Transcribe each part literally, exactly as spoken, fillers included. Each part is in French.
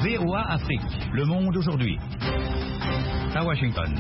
V O A Afrique, Le Monde aujourd'hui. À Washington.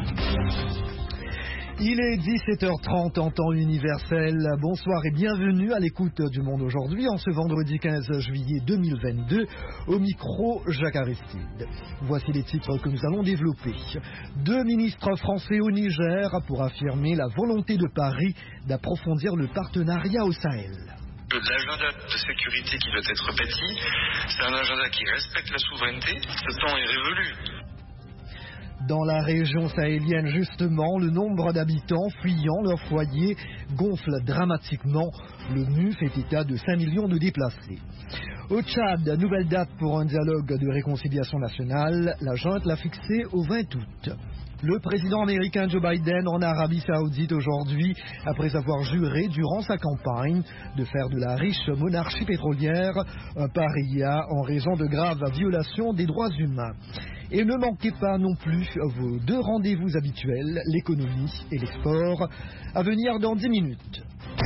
Il est dix-sept heures trente en temps universel. Bonsoir et bienvenue à l'écoute du Monde aujourd'hui en ce vendredi quinze juillet deux mille vingt-deux. Au micro, Jacques Aristide. Voici les titres que nous allons développer. Deux ministres français au Niger pour affirmer la volonté de Paris d'approfondir le partenariat au Sahel. L'agenda de sécurité qui doit être bâti, c'est un agenda qui respecte la souveraineté. Ce temps est révolu. Dans la région sahélienne, justement, le nombre d'habitants fuyant leur foyer gonfle dramatiquement. L'ONU fait état de cinq millions de déplacés. Au Tchad, nouvelle date pour un dialogue de réconciliation nationale. La junte l'a fixée au vingt août. Le président américain Joe Biden en Arabie Saoudite aujourd'hui, après avoir juré durant sa campagne de faire de la riche monarchie pétrolière un paria en raison de graves violations des droits humains. Et ne manquez pas non plus vos deux rendez-vous habituels, l'économie et les sports, à venir dans dix minutes.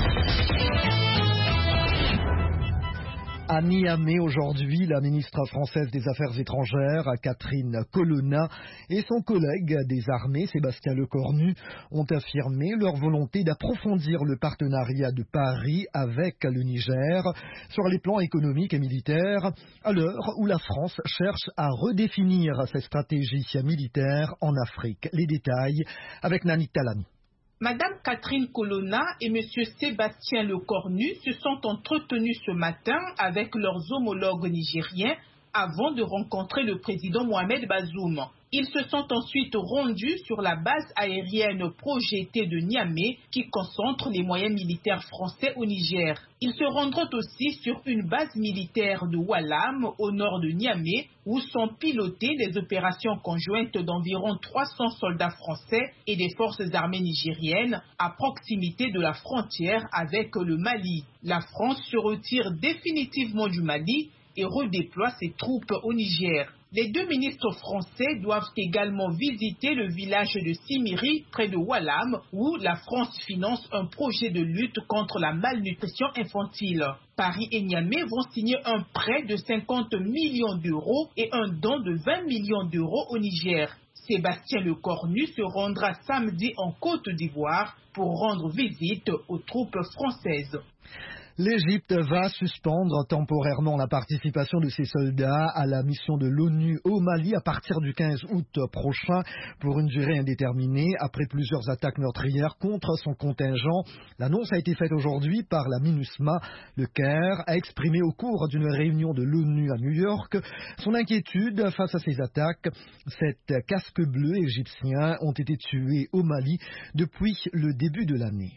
À Niamey aujourd'hui, la ministre française des Affaires étrangères, Catherine Colonna, et son collègue des armées, Sébastien Lecornu, ont affirmé leur volonté d'approfondir le partenariat de Paris avec le Niger sur les plans économiques et militaires, à l'heure où la France cherche à redéfinir ses stratégies militaires en Afrique. Les détails avec Nani Talami. Madame Catherine Colonna et Monsieur Sébastien Lecornu se sont entretenus ce matin avec leurs homologues nigériens avant de rencontrer le président Mohamed Bazoum. Ils se sont ensuite rendus sur la base aérienne projetée de Niamey qui concentre les moyens militaires français au Niger. Ils se rendront aussi sur une base militaire de Walam au nord de Niamey où sont pilotées des opérations conjointes d'environ trois cents soldats français et des forces armées nigériennes à proximité de la frontière avec le Mali. La France se retire définitivement du Mali et redéploie ses troupes au Niger. Les deux ministres français doivent également visiter le village de Simiri, près de Walam, où la France finance un projet de lutte contre la malnutrition infantile. Paris et Niamey vont signer un prêt de cinquante millions d'euros et un don de vingt millions d'euros au Niger. Sébastien Lecornu se rendra samedi en Côte d'Ivoire pour rendre visite aux troupes françaises. L'Égypte va suspendre temporairement la participation de ses soldats à la mission de l'ONU au Mali à partir du quinze août prochain pour une durée indéterminée après plusieurs attaques meurtrières contre son contingent. L'annonce a été faite aujourd'hui par la MINUSMA. Le Caire a exprimé au cours d'une réunion de l'ONU à New York son inquiétude face à ces attaques. Sept casques bleus égyptiens ont été tués au Mali depuis le début de l'année.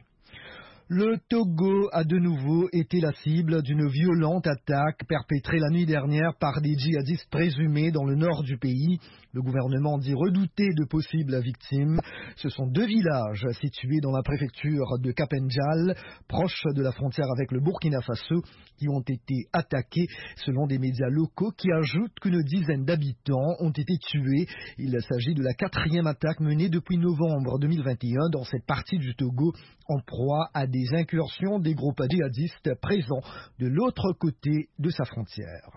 Le Togo a de nouveau été la cible d'une violente attaque perpétrée la nuit dernière par des djihadistes présumés dans le nord du pays. Le gouvernement dit redouter de possibles victimes. Ce sont deux villages situés dans la préfecture de Kapenjal, proche de la frontière avec le Burkina Faso, qui ont été attaqués selon des médias locaux qui ajoutent qu'une dizaine d'habitants ont été tués. Il s'agit de la quatrième attaque menée depuis novembre deux mille vingt et un dans cette partie du Togo en proie à des incursions des groupes djihadistes présents de l'autre côté de sa frontière.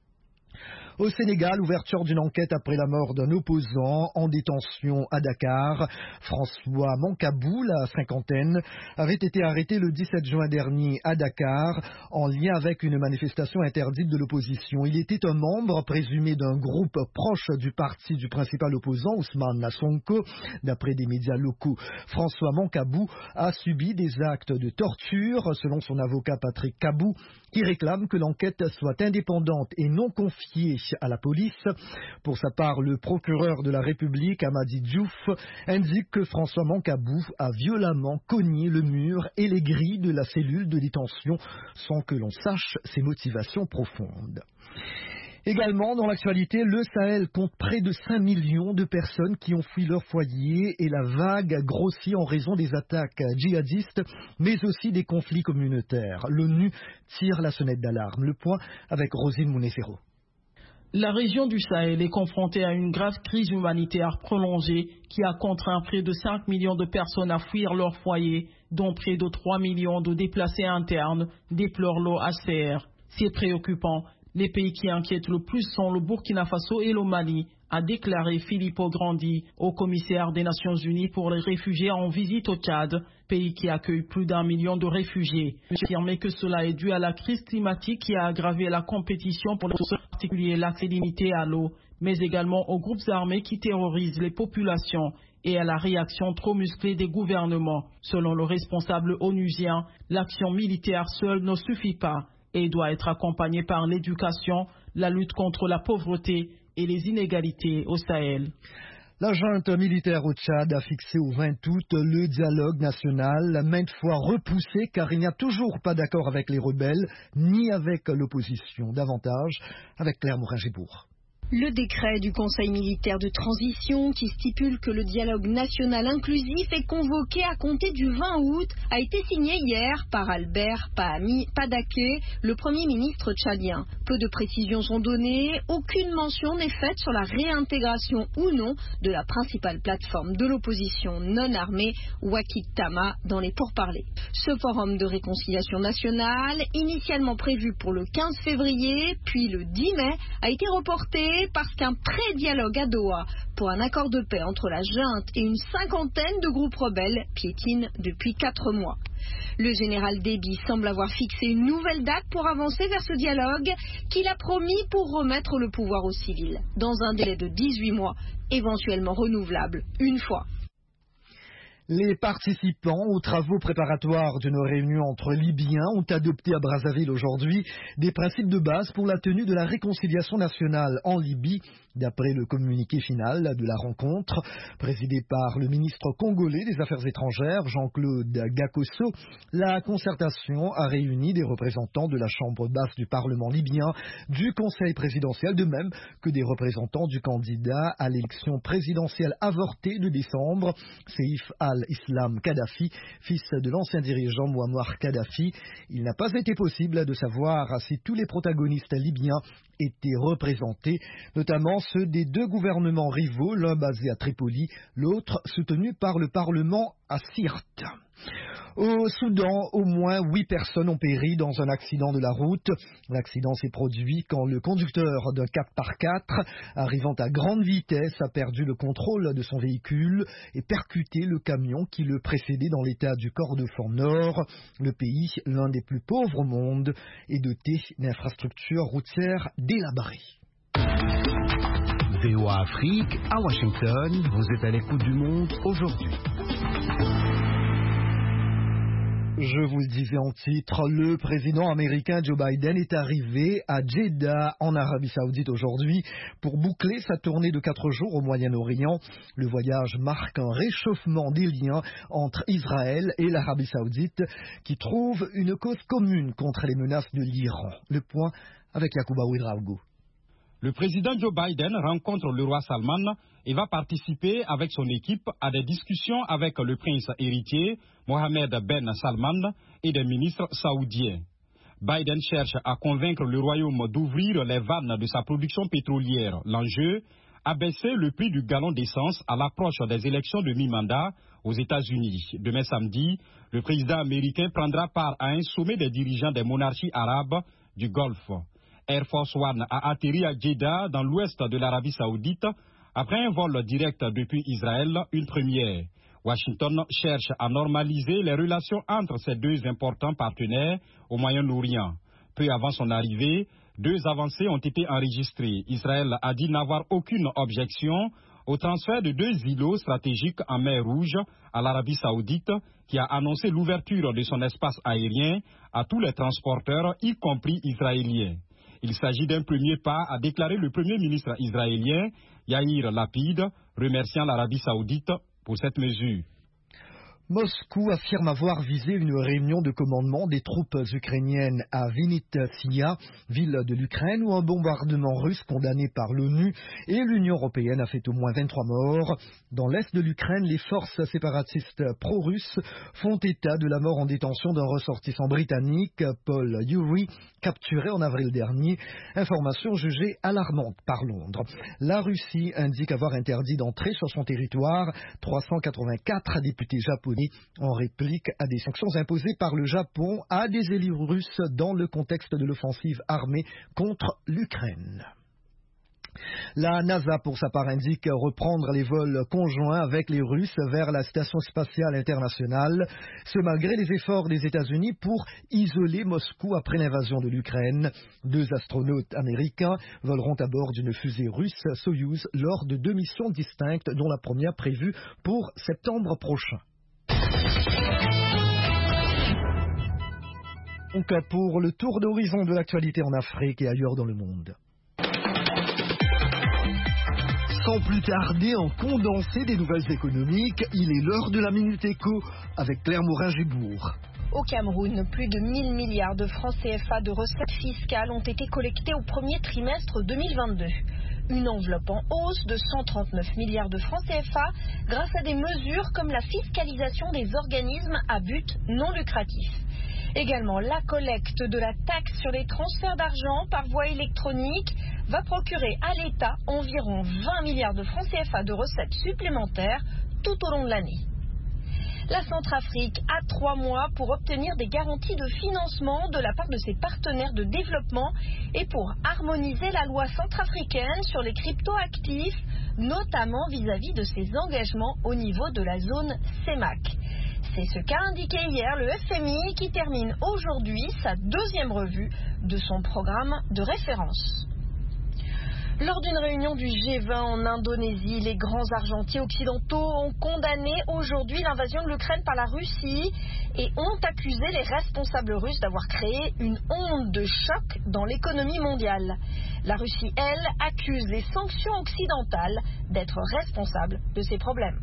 Au Sénégal, ouverture d'une enquête après la mort d'un opposant en détention à Dakar. François Mancabou, la cinquantaine, avait été arrêté le dix-sept juin dernier à Dakar en lien avec une manifestation interdite de l'opposition. Il était un membre présumé d'un groupe proche du parti du principal opposant, Ousmane Sonko. D'après des médias locaux, François Mancabou a subi des actes de torture, selon son avocat Patrick Kabou, qui réclame que l'enquête soit indépendante et non confiée à la police. Pour sa part, le procureur de la République, Amadi Diouf, indique que François Mancabou a violemment cogné le mur et les grilles de la cellule de détention sans que l'on sache ses motivations profondes. Également, dans l'actualité, le Sahel compte près de cinq millions de personnes qui ont fui leur foyer et la vague grossit en raison des attaques djihadistes, mais aussi des conflits communautaires. L'ONU tire la sonnette d'alarme. Le point avec Rosine Mounefero. La région du Sahel est confrontée à une grave crise humanitaire prolongée qui a contraint près de cinq millions de personnes à fuir leur foyer, dont près de trois millions de déplacés internes, déplore l'O H C R. C'est préoccupant. Les pays qui inquiètent le plus sont le Burkina Faso et le Mali, a déclaré Filippo Grandi, haut commissaire des Nations Unies pour les réfugiés en visite au Tchad, pays qui accueille plus d'un million de réfugiés. Il a affirmé que cela est dû à la crise climatique qui a aggravé la compétition pour les ressources, en particulier l'accès limité à l'eau, mais également aux groupes armés qui terrorisent les populations et à la réaction trop musclée des gouvernements. Selon le responsable onusien, l'action militaire seule ne suffit pas et doit être accompagnée par l'éducation, la lutte contre la pauvreté et les inégalités au Sahel. La junte militaire au Tchad a fixé au vingt août le dialogue national, maintes fois repoussé car il n'y a toujours pas d'accord avec les rebelles ni avec l'opposition. Davantage avec Claire Morin-Gébourg. Le décret du Conseil militaire de transition qui stipule que le dialogue national inclusif est convoqué à compter du vingt août a été signé hier par Albert Pahami Padaké, le Premier ministre tchadien. Peu de précisions sont données, aucune mention n'est faite sur la réintégration ou non de la principale plateforme de l'opposition non armée, Wakik Tama, dans les pourparlers. Ce forum de réconciliation nationale, initialement prévu pour le quinze février, puis le dix mai, a été reporté parce qu'un pré-dialogue à Doha pour un accord de paix entre la junte et une cinquantaine de groupes rebelles piétine depuis quatre mois. Le général Déby semble avoir fixé une nouvelle date pour avancer vers ce dialogue qu'il a promis pour remettre le pouvoir aux civils, dans un délai de dix-huit mois, éventuellement renouvelable une fois. Les participants aux travaux préparatoires d'une réunion entre Libyens ont adopté à Brazzaville aujourd'hui des principes de base pour la tenue de la réconciliation nationale en Libye, d'après le communiqué final de la rencontre, présidée par le ministre congolais des Affaires étrangères, Jean-Claude Gakosso. La concertation a réuni des représentants de la Chambre basse du Parlement libyen, du Conseil présidentiel, de même que des représentants du candidat à l'élection présidentielle avortée de décembre, Seif al-Islam Kadhafi, fils de l'ancien dirigeant Mouammar Kadhafi. Il n'a pas été possible de savoir si tous les protagonistes libyens étaient représentés, notamment ceux des deux gouvernements rivaux, l'un basé à Tripoli, l'autre soutenu par le Parlement à Sirte. Au Soudan, au moins huit personnes ont péri dans un accident de la route. L'accident s'est produit quand le conducteur d'un quatre par quatre, arrivant à grande vitesse, a perdu le contrôle de son véhicule et percuté le camion qui le précédait dans l'état du Kordofan Nord. Le pays, l'un des plus pauvres au monde, est doté d'infrastructures routières délabrées. V O A Afrique, à Washington, vous êtes à l'écoute du monde aujourd'hui. Je vous le disais en titre, le président américain Joe Biden est arrivé à Jeddah en Arabie Saoudite aujourd'hui pour boucler sa tournée de quatre jours au Moyen-Orient. Le voyage marque un réchauffement des liens entre Israël et l'Arabie Saoudite qui trouve une cause commune contre les menaces de l'Iran. Le point avec Yacouba Ouedraogo. Le président Joe Biden rencontre le roi Salman et va participer avec son équipe à des discussions avec le prince héritier Mohammed Ben Salman et des ministres saoudiens. Biden cherche à convaincre le royaume d'ouvrir les vannes de sa production pétrolière. L'enjeu, abaisser le prix du gallon d'essence à l'approche des élections de mi-mandat aux États-Unis. Demain samedi, le président américain prendra part à un sommet des dirigeants des monarchies arabes du Golfe. Air Force One a atterri à Jeddah dans l'ouest de l'Arabie Saoudite après un vol direct depuis Israël, une première. Washington cherche à normaliser les relations entre ces deux importants partenaires au Moyen-Orient. Peu avant son arrivée, deux avancées ont été enregistrées. Israël a dit n'avoir aucune objection au transfert de deux îlots stratégiques en mer Rouge à l'Arabie Saoudite, qui a annoncé l'ouverture de son espace aérien à tous les transporteurs, y compris israéliens. Il s'agit d'un premier pas, a déclaré le premier ministre israélien, Yair Lapid, remerciant l'Arabie Saoudite pour cette mesure. Moscou affirme avoir visé une réunion de commandement des troupes ukrainiennes à Vinnytsia, ville de l'Ukraine, où un bombardement russe condamné par l'ONU et l'Union européenne a fait au moins vingt-trois morts. Dans l'est de l'Ukraine, les forces séparatistes pro-russes font état de la mort en détention d'un ressortissant britannique, Paul Yuri, capturé en avril dernier. Information jugée alarmante par Londres. La Russie indique avoir interdit d'entrer sur son territoire trois cent quatre-vingt-quatre députés japonais Lettonie, en réplique à des sanctions imposées par le Japon à des élus russes dans le contexte de l'offensive armée contre l'Ukraine. La NASA, pour sa part, indique reprendre les vols conjoints avec les Russes vers la Station spatiale internationale, ce malgré les efforts des États-Unis pour isoler Moscou après l'invasion de l'Ukraine. Deux astronautes américains voleront à bord d'une fusée russe Soyouz lors de deux missions distinctes, dont la première prévue pour septembre prochain. Donc, pour le tour d'horizon de l'actualité en Afrique et ailleurs dans le monde. Sans plus tarder, en condensé des nouvelles économiques, il est l'heure de la Minute Éco avec Claire Morin-Gibourg. Au Cameroun, plus de mille milliards de francs C F A de recettes fiscales ont été collectés au premier trimestre deux mille vingt-deux. Une enveloppe en hausse de cent trente-neuf milliards de francs C F A grâce à des mesures comme la fiscalisation des organismes à but non lucratif. Également, la collecte de la taxe sur les transferts d'argent par voie électronique va procurer à l'État environ vingt milliards de francs C F A de recettes supplémentaires tout au long de l'année. La Centrafrique a trois mois pour obtenir des garanties de financement de la part de ses partenaires de développement et pour harmoniser la loi centrafricaine sur les cryptoactifs, notamment vis-à-vis de ses engagements au niveau de la zone C E M A C. C'est ce qu'a indiqué hier le F M I qui termine aujourd'hui sa deuxième revue de son programme de référence. Lors d'une réunion du G vingt en Indonésie, les grands argentiers occidentaux ont condamné aujourd'hui l'invasion de l'Ukraine par la Russie et ont accusé les responsables russes d'avoir créé une onde de choc dans l'économie mondiale. La Russie, elle, accuse les sanctions occidentales d'être responsables de ces problèmes.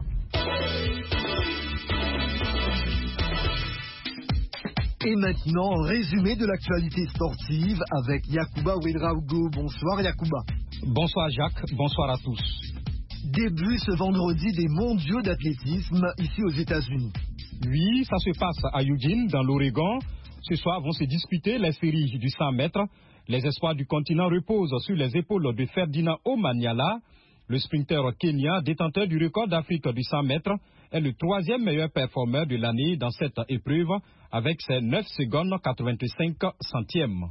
Et maintenant, résumé de l'actualité sportive avec Yacouba Ouedraogo. Bonsoir Yacouba. Bonsoir Jacques, bonsoir à tous. Début ce vendredi des mondiaux d'athlétisme ici aux États-Unis. Oui, ça se passe à Eugene, dans l'Oregon. Ce soir vont se disputer les séries du cent mètres. Les espoirs du continent reposent sur les épaules de Ferdinand Omanyala. Le sprinter kenyan, détenteur du record d'Afrique du cent mètres, est le troisième meilleur performeur de l'année dans cette épreuve avec ses neuf secondes quatre-vingt-cinq centièmes.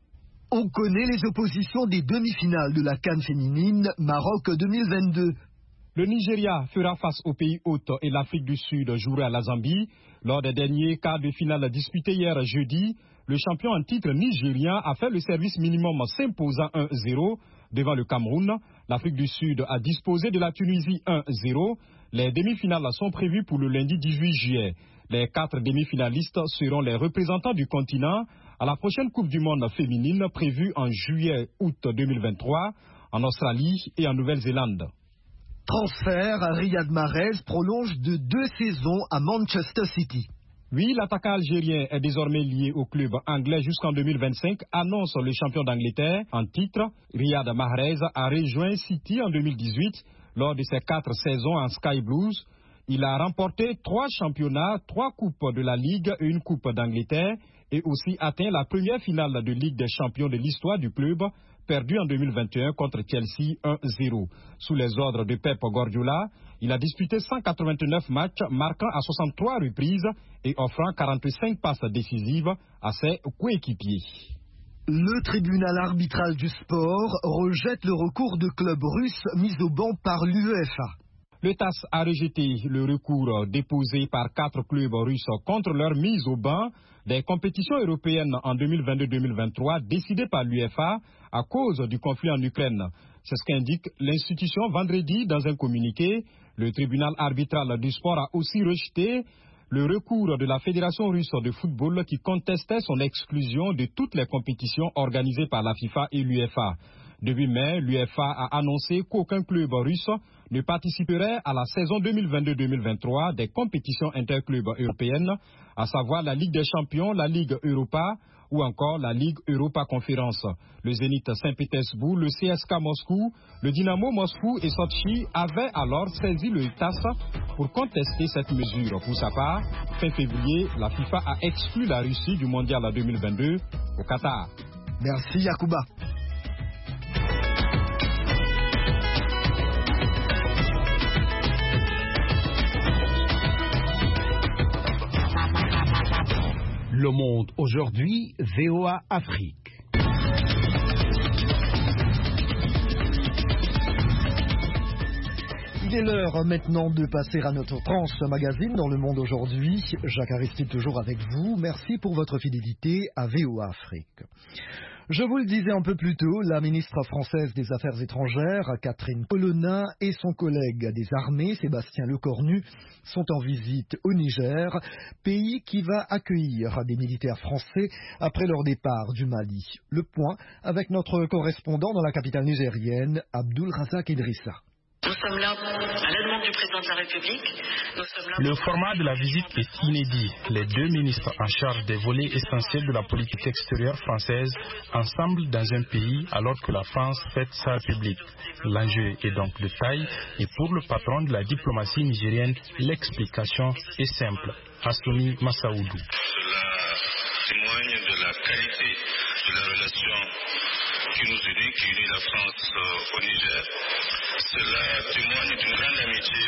On connaît les oppositions des demi-finales de la CAN féminine Maroc deux mille vingt-deux. Le Nigeria fera face au pays hôte et l'Afrique du Sud jouera à la Zambie. Lors des derniers quarts de finale disputés hier jeudi, le champion en titre nigérien a fait le service minimum s'imposant un zéro devant le Cameroun. L'Afrique du Sud a disposé de la Tunisie un zéro. Les demi-finales sont prévues pour le lundi dix-huit juillet. Les quatre demi-finalistes seront les représentants du continent à la prochaine Coupe du Monde féminine prévue en juillet-août deux mille vingt-trois en Australie et en Nouvelle-Zélande. Transfert, Riyad Mahrez prolonge de deux saisons à Manchester City. Oui, l'attaquant algérien est désormais lié au club anglais jusqu'en deux mille vingt-cinq, annonce le champion d'Angleterre en titre. Riyad Mahrez a rejoint City en deux mille dix-huit lors de ses quatre saisons en Sky Blues. Il a remporté trois championnats, trois coupes de la Ligue et une coupe d'Angleterre et aussi atteint la première finale de Ligue des champions de l'histoire du club, perdue en deux mille vingt et un contre Chelsea un zéro. Sous les ordres de Pep Guardiola, il a disputé cent quatre-vingt-neuf matchs, marquant à soixante-trois reprises et offrant quarante-cinq passes décisives à ses coéquipiers. Le tribunal arbitral du sport rejette le recours de clubs russes mis au banc par l'UEFA. Le T A S a rejeté le recours déposé par quatre clubs russes contre leur mise au banc des compétitions européennes en deux mille vingt-deux deux mille vingt-trois décidées par l'UEFA à cause du conflit en Ukraine. C'est ce qu'indique l'institution vendredi dans un communiqué. Le tribunal arbitral du sport a aussi rejeté le recours de la Fédération russe de football qui contestait son exclusion de toutes les compétitions organisées par la FIFA et l'UEFA. Début mai, l'UEFA a annoncé qu'aucun club russe ne participerait à la saison deux mille vingt-deux deux mille vingt-trois des compétitions interclubs européennes, à savoir la Ligue des champions, la Ligue Europa ou encore la Ligue Europa Conférence. Le Zénith Saint-Pétersbourg, le C S K Moscou, le Dynamo Moscou et Sochi avaient alors saisi le T A S pour contester cette mesure. Pour sa part, fin février, la FIFA a exclu la Russie du mondial deux mille vingt-deux au Qatar. Merci Yacouba. Le Monde aujourd'hui, V O A Afrique. Il est l'heure maintenant de passer à notre tranche magazine dans Le Monde aujourd'hui. Jacques Aristide toujours avec vous. Merci pour votre fidélité à V O A Afrique. Je vous le disais un peu plus tôt, la ministre française des Affaires étrangères, Catherine Colonna, et son collègue des armées, Sébastien Lecornu, sont en visite au Niger, pays qui va accueillir des militaires français après leur départ du Mali. Le point avec notre correspondant dans la capitale nigérienne, Abdul Razak Idrissa. Nous sommes là à la demande du président de la République. Nous sommes là Le format de la visite est inédit. Les deux ministres en charge des volets essentiels de la politique extérieure française ensemble dans un pays alors que la France fête sa République. L'enjeu est donc de taille et pour le patron de la diplomatie nigérienne, l'explication est simple. Hassoumi Massaoudou. Cela témoigne de la qualité de la relation qui nous unit, qui unit la France euh, au Niger. Cela témoigne d'une grande amitié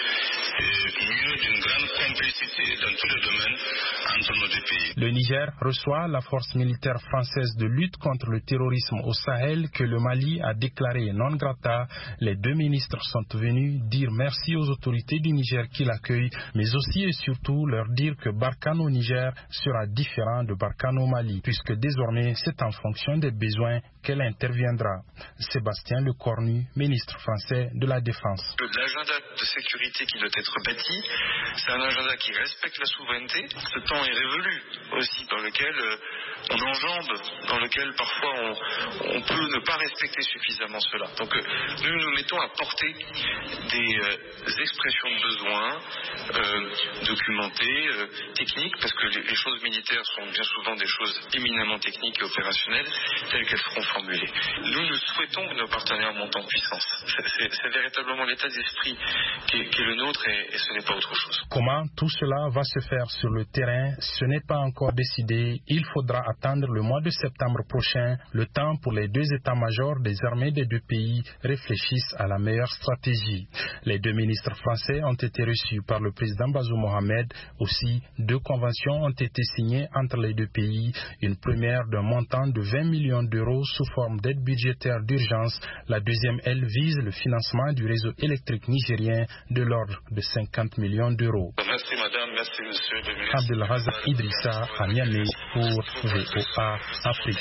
et mieux d'une grande complicité dans tous les domaines entre nos deux pays. Le Niger reçoit la force militaire française de lutte contre le terrorisme au Sahel que le Mali a déclaré non grata. Les deux ministres sont venus dire merci aux autorités du Niger qui l'accueillent, mais aussi et surtout leur dire que Barkhane au Niger sera différent de Barkhane au Mali, puisque désormais c'est en fonction des besoins qu'elle interviendra. Sébastien Lecornu, ministre français de la Défense. L'agenda de sécurité qui doit être bâti, c'est un agenda qui respecte la souveraineté. Ce temps est révolu aussi, dans lequel euh, on enjambe, dans lequel parfois on, on peut ne pas respecter suffisamment cela. Donc euh, nous nous mettons à porter des euh, expressions de besoin euh, documentées, euh, techniques, parce que les, les choses militaires sont bien souvent des choses éminemment techniques et opérationnelles, telles qu'elles seront formulées. Nous, nous souhaitons que nos partenaires montent en puissance. C'est, c'est, c'est véritablement l'état d'esprit qui est, qui est le nôtre et, et ce n'est pas autre chose. Comment tout cela va se faire sur le terrain, ce n'est pas encore décidé. Il faudra attendre le mois de septembre prochain, le temps pour les deux états-majors des armées des deux pays réfléchissent à la meilleure stratégie. Les deux ministres français ont été reçus par le président Bazoum Mohamed. Aussi, deux conventions ont été signées entre les deux pays. Une première d'un montant de vingt millions d'euros sous forme d'aide budgétaire d'urgence. La deuxième, elle, vise le financement du réseau électrique nigérien de l'ordre de cinquante millions d'euros. Merci madame, merci monsieur le ministre. Abdel Razak Idrissa à Niamey pour V O A Afrique.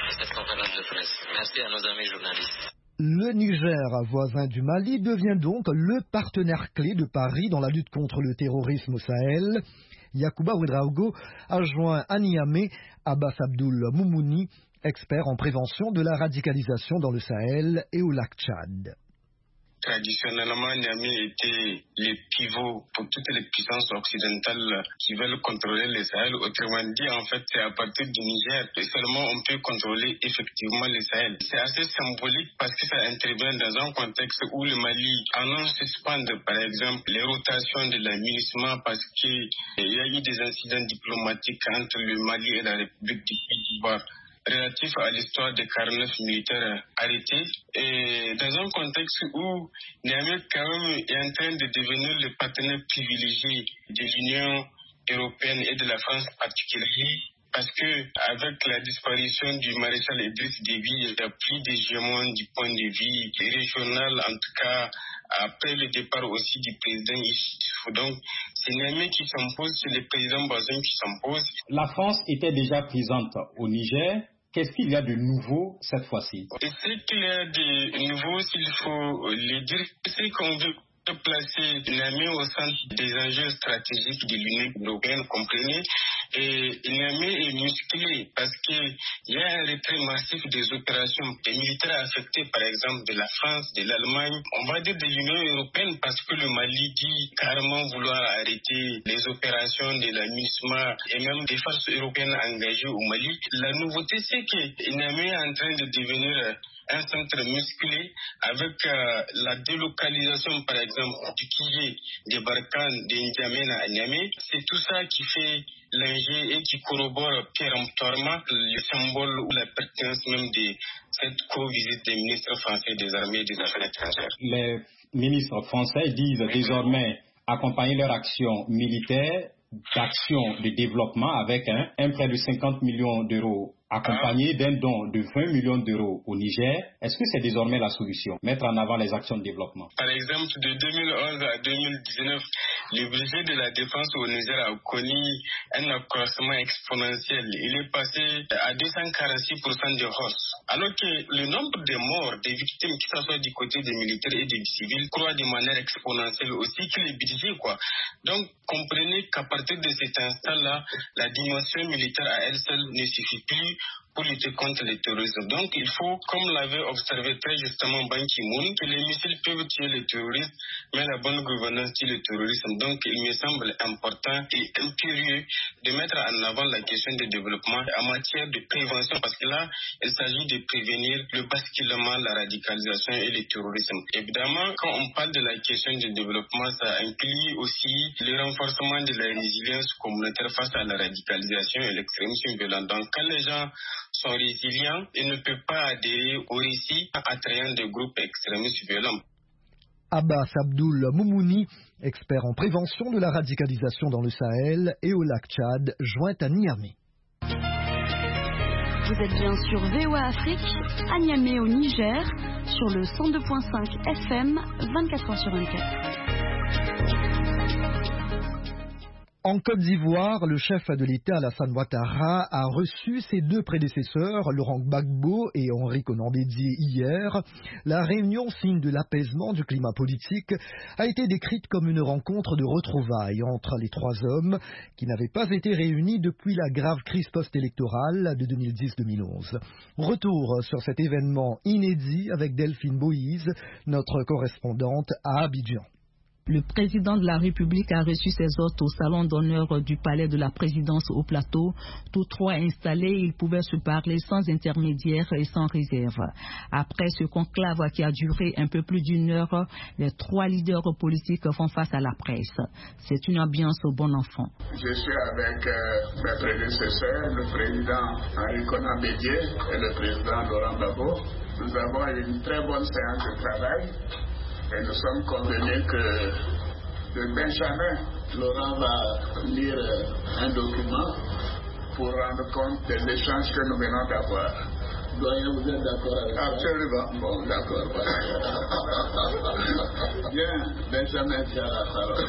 Merci à nos amis journalistes. Le Niger, voisin du Mali, devient donc le partenaire clé de Paris dans la lutte contre le terrorisme au Sahel. Yacouba Ouedraogo a joint à Niamey Abbas Abdoul Moumouni, expert en prévention de la radicalisation dans le Sahel et au lac Tchad. Traditionnellement, Niamey était le pivot pour toutes les puissances occidentales qui veulent contrôler le Sahel. Autrement dit, en fait, c'est à partir du Niger que seulement on peut contrôler effectivement le Sahel. C'est assez symbolique parce que ça intervient dans un contexte où le Mali annonce suspendre, par exemple, les rotations de l'administration parce qu'il y a eu des incidents diplomatiques entre le Mali et la République du Côte relatif à l'histoire des quarante-neuf militaires arrêtés et dans un contexte où Niamey quand même est en train de devenir le partenaire privilégié de l'Union européenne et de la France particulièrement parce que avec la disparition du maréchal Idriss Déby, il n'y a plus d'hégémon du point de vue régional, en tout cas après le départ aussi du président Issifou. Donc c'est Niamey qui s'impose, c'est le président Bazoum qui s'impose. La France était déjà présente au Niger. Qu'est-ce qu'il y a de nouveau cette fois-ci? Et ce qu'il y a de nouveau, s'il faut le dire, c'est qu'on veut placer Niamey au centre des enjeux stratégiques de l'Union européenne, comprenez. Et Niamey est musclé parce qu'il y a un retrait massif des opérations des militaires affectés, par exemple de la France, de l'Allemagne, on va dire de l'Union européenne parce que le Mali dit carrément vouloir arrêter les opérations de la MINUSMA et même des forces européennes engagées au Mali. La nouveauté, c'est que Niamey est en train de devenir un centre musclé avec euh, la délocalisation, par exemple, du Kidje, des Barkhane, de N'Djamena à Niamey. C'est tout ça qui fait l'enjeu et qui corrobore péremptoirement le symbole ou la pertinence même de cette co-visite des ministres français des armées et des affaires étrangères. Les ministres français disent désormais accompagner leur action militaire d'actions de développement avec un, un prêt de cinquante millions d'euros accompagné d'un don de vingt millions d'euros au Niger. Est-ce que c'est désormais la solution, mettre en avant les actions de développement? Par exemple, de deux mille onze à deux mille dix-neuf, le budget de la défense au Niger a connu un accroissement exponentiel. Il est passé à deux cent quarante-six pour cent de hausse. Alors que le nombre de morts, des victimes, que ce soit du côté des militaires et des civils, croît de manière exponentielle aussi que les budgets, quoi. Donc, comprenez qu'à partir de cet instant-là, la dimension militaire à elle seule ne suffit plus pour lutter contre le terrorisme. Donc, il faut, comme l'avait observé très justement Ban Ki-moon, que les missiles peuvent tuer le terrorisme, mais la bonne gouvernance tue le terrorisme. Donc, il me semble important et impérieux de mettre en avant la question du développement en matière de prévention, parce que là, il s'agit de prévenir le basculement, la radicalisation et le terrorisme. Évidemment, quand on parle de la question du développement, ça inclut aussi le renforcement de la résilience communautaire face à la radicalisation et l'extrémisme violent. Donc, quand les gens sont résilients et ne peuvent pas adhérer au récit attrayant des groupes extrémistes violents. Abbas Abdoul Moumouni, expert en prévention de la radicalisation dans le Sahel et au lac Tchad, joint à Niamey. Vous êtes bien sur V O A Afrique, à Niamey au Niger, sur le cent deux virgule cinq F M, vingt-quatre heures sur vingt-quatre. En Côte d'Ivoire, le chef de l'État, Alassane Ouattara, a reçu ses deux prédécesseurs, Laurent Gbagbo et Henri Konan Bédié, hier. La réunion, signe de l'apaisement du climat politique, a été décrite comme une rencontre de retrouvailles entre les trois hommes qui n'avaient pas été réunis depuis la grave crise post-électorale de deux mille dix deux mille onze. Retour sur cet événement inédit avec Delphine Boïse, notre correspondante à Abidjan. Le président de la République a reçu ses hôtes au salon d'honneur du palais de la présidence au plateau. Tous trois installés, ils pouvaient se parler sans intermédiaire et sans réserve. Après ce conclave qui a duré un peu plus d'une heure, les trois leaders politiques font face à la presse. C'est une ambiance au bon enfant. Je suis avec euh, mes prédécesseurs, le président Henri Konan Bédié et le président Laurent Gbagbo. Nous avons eu une très bonne séance de travail. Et nous sommes convenus que de Benjamin, Laurent va lire un document pour rendre compte de l'échange que nous venons d'avoir. Doyen, vous êtes d'accord avec ça? Absolument. Bon, d'accord. Bien, Benjamin, tu as la parole.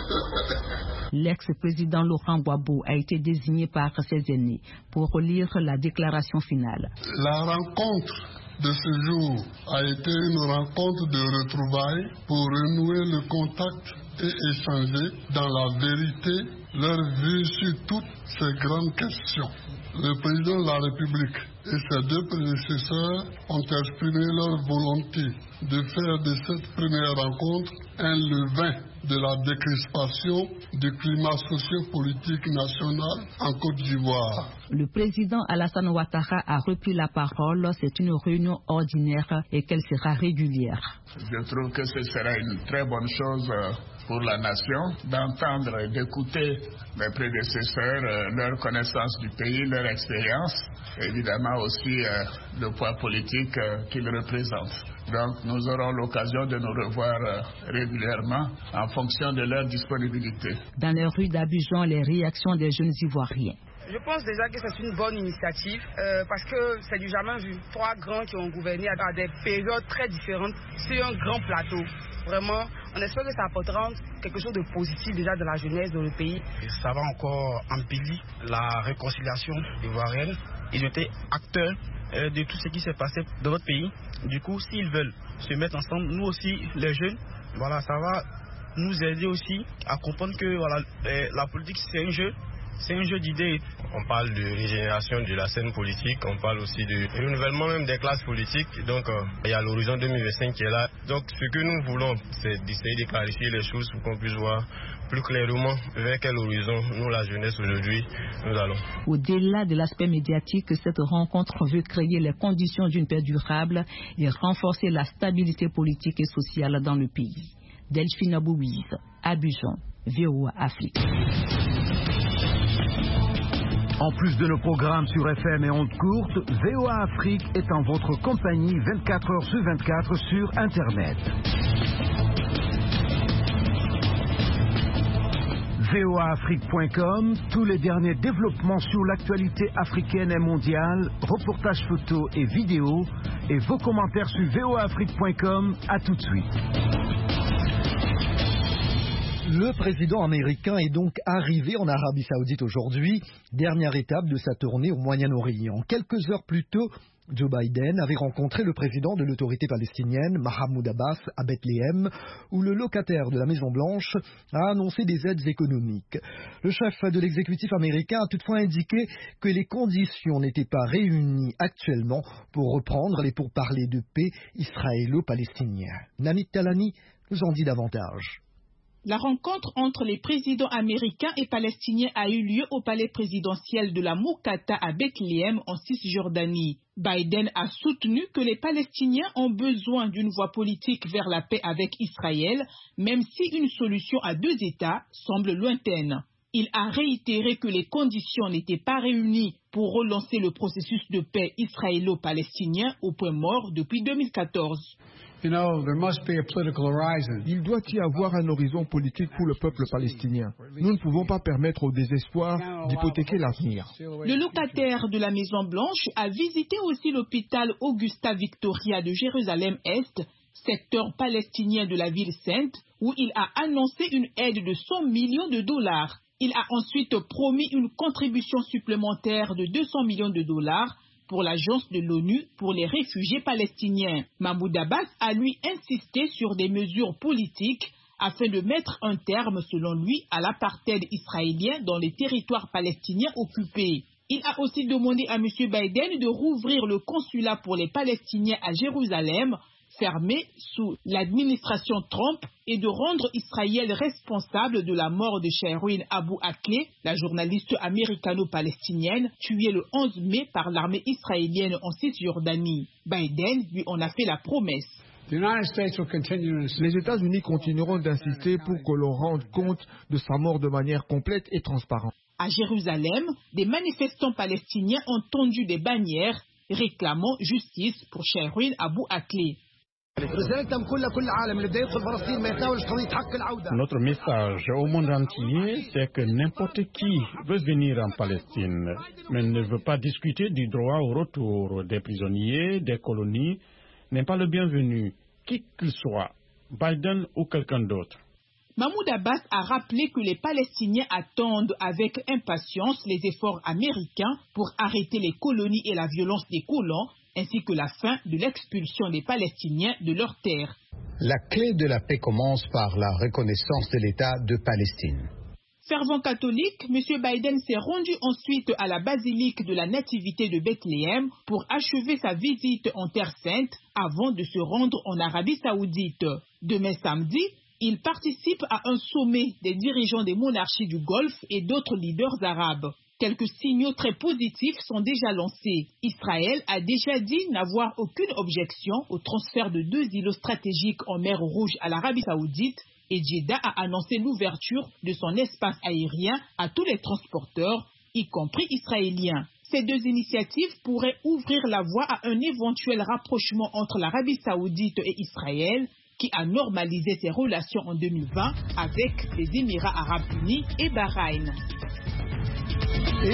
L'ex-président Laurent Gbagbo a été désigné par ses aînés pour relire la déclaration finale. La rencontre de ce jour a été une rencontre de retrouvailles pour renouer le contact et échanger dans la vérité leur vue sur toutes ces grandes questions. Le président de la République et ses deux prédécesseurs ont exprimé leur volonté de faire de cette première rencontre un levain de la décrispation du climat socio-politique national en Côte d'Ivoire. Le président Alassane Ouattara a repris la parole. C'est une réunion ordinaire et qu'elle sera régulière. Je trouve que ce sera une très bonne chose pour la nation d'entendre et d'écouter mes prédécesseurs, leur connaissance du pays, leur expérience, évidemment aussi euh, le poids politique euh, qu'ils représentent. Donc nous aurons l'occasion de nous revoir euh, régulièrement en fonction de leur disponibilité. Dans les rues d'Abidjan, les réactions des jeunes Ivoiriens. Je pense déjà que c'est une bonne initiative euh, parce que c'est du jamais vu. Trois grands qui ont gouverné à des périodes très différentes sur un grand plateau. Vraiment, on espère que ça apportera quelque chose de positif déjà de la jeunesse dans le pays. Ça va encore embellir la réconciliation ivoirienne. Ils étaient acteurs euh, de tout ce qui s'est passé dans notre pays. Du coup, s'ils veulent se mettre ensemble, nous aussi, les jeunes, voilà, ça va nous aider aussi à comprendre que voilà, euh, la politique, c'est un jeu. C'est un jeu d'idées. On parle de régénération de la scène politique, on parle aussi de renouvellement même des classes politiques. Donc euh, il y a l'horizon deux mille vingt-cinq qui est là. Donc ce que nous voulons, c'est d'essayer de clarifier les choses pour qu'on puisse voir plus clairement vers quel horizon nous, la jeunesse aujourd'hui, nous allons. Au-delà de l'aspect médiatique, cette rencontre veut créer les conditions d'une paix durable et renforcer la stabilité politique et sociale dans le pays. Delphine Bouise, Abidjan, V O A Afrique. En plus de nos programmes sur F M et ondes courtes, V O A Afrique est en votre compagnie vingt-quatre heures sur vingt-quatre sur Internet. V O A Afrique point com, tous les derniers développements sur l'actualité africaine et mondiale, reportages photos et vidéos, et vos commentaires sur V O A Afrique point com. À tout de suite. Le président américain est donc arrivé en Arabie Saoudite aujourd'hui, dernière étape de sa tournée au Moyen-Orient. Quelques heures plus tôt, Joe Biden avait rencontré le président de l'autorité palestinienne, Mahmoud Abbas, à Bethléem, où le locataire de la Maison-Blanche a annoncé des aides économiques. Le chef de l'exécutif américain a toutefois indiqué que les conditions n'étaient pas réunies actuellement pour reprendre les pourparlers de paix israélo-palestiniens. Namit Talani nous en dit davantage. La rencontre entre les présidents américains et palestiniens a eu lieu au palais présidentiel de la Moukata à Bethléem en Cisjordanie. Biden a soutenu que les Palestiniens ont besoin d'une voie politique vers la paix avec Israël, même si une solution à deux États semble lointaine. Il a réitéré que les conditions n'étaient pas réunies pour relancer le processus de paix israélo-palestinien au point mort depuis deux mille quatorze. You know, there must be a political horizon. Il doit y avoir un horizon politique pour le peuple palestinien. Nous ne pouvons pas permettre au désespoir d'hypothéquer l'avenir. Le locataire de la Maison-Blanche a visité aussi l'hôpital Augusta Victoria de Jérusalem-Est, secteur palestinien de la ville sainte, où il a annoncé une aide de cent millions de dollars. Il a ensuite promis une contribution supplémentaire de deux cents millions de dollars pour l'agence de l'ONU pour les réfugiés palestiniens. Mahmoud Abbas a lui insisté sur des mesures politiques afin de mettre un terme, selon lui, à l'apartheid israélien dans les territoires palestiniens occupés. Il a aussi demandé à M. Biden de rouvrir le consulat pour les Palestiniens à Jérusalem, fermé sous l'administration Trump, et de rendre Israël responsable de la mort de Shireen Abu Akleh, la journaliste américano-palestinienne, tuée le onze mai par l'armée israélienne en Cisjordanie. Biden lui en a fait la promesse. Les États-Unis continueront d'insister pour que l'on rende compte de sa mort de manière complète et transparente. À Jérusalem, des manifestants palestiniens ont tendu des bannières réclamant justice pour Shireen Abu Akleh. Notre message au monde entier, c'est que n'importe qui veut venir en Palestine, mais ne veut pas discuter du droit au retour des prisonniers, des colonies, n'est pas le bienvenu, qui qu'il soit, Biden ou quelqu'un d'autre. Mahmoud Abbas a rappelé que les Palestiniens attendent avec impatience les efforts américains pour arrêter les colonies et la violence des colons, ainsi que la fin de l'expulsion des Palestiniens de leurs terres. La clé de la paix commence par la reconnaissance de l'État de Palestine. Fervent catholique, M. Biden s'est rendu ensuite à la basilique de la Nativité de Bethléem pour achever sa visite en Terre Sainte avant de se rendre en Arabie Saoudite. Demain samedi, il participe à un sommet des dirigeants des monarchies du Golfe et d'autres leaders arabes. Quelques signaux très positifs sont déjà lancés. Israël a déjà dit n'avoir aucune objection au transfert de deux îlots stratégiques en mer Rouge à l'Arabie Saoudite, et Jeddah a annoncé l'ouverture de son espace aérien à tous les transporteurs, y compris israéliens. Ces deux initiatives pourraient ouvrir la voie à un éventuel rapprochement entre l'Arabie Saoudite et Israël, qui a normalisé ses relations en deux mille vingt avec les Émirats arabes unis et Bahreïn. Et...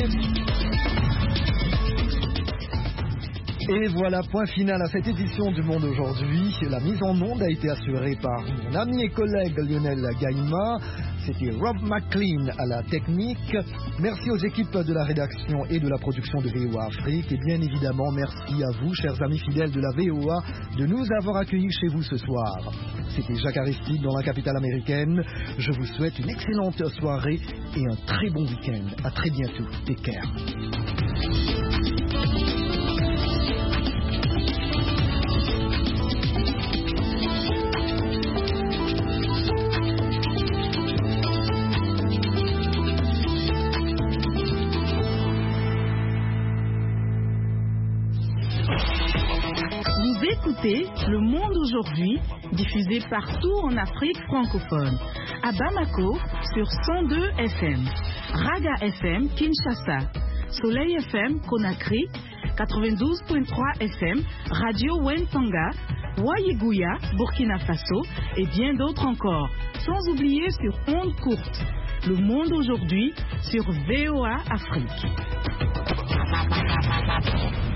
Et voilà, point final à cette édition du Monde aujourd'hui. La mise en onde a été assurée par mon ami et collègue Lionel Gaïma. C'était Rob McLean à la technique. Merci aux équipes de la rédaction et de la production de V O A Afrique. Et bien évidemment, merci à vous, chers amis fidèles de la V O A, de nous avoir accueillis chez vous ce soir. C'était Jacques Aristide dans la capitale américaine. Je vous souhaite une excellente soirée et un très bon week-end. À très bientôt. Take care. Écoutez Le Monde aujourd'hui, diffusé partout en Afrique francophone. À Bamako, sur cent deux F M. Raga F M, Kinshasa. Soleil F M, Conakry. quatre-vingt-douze virgule trois F M. Radio Wentanga. Wayeguya, Burkina Faso. Et bien d'autres encore. Sans oublier sur ondes courtes. Le Monde aujourd'hui sur V O A Afrique.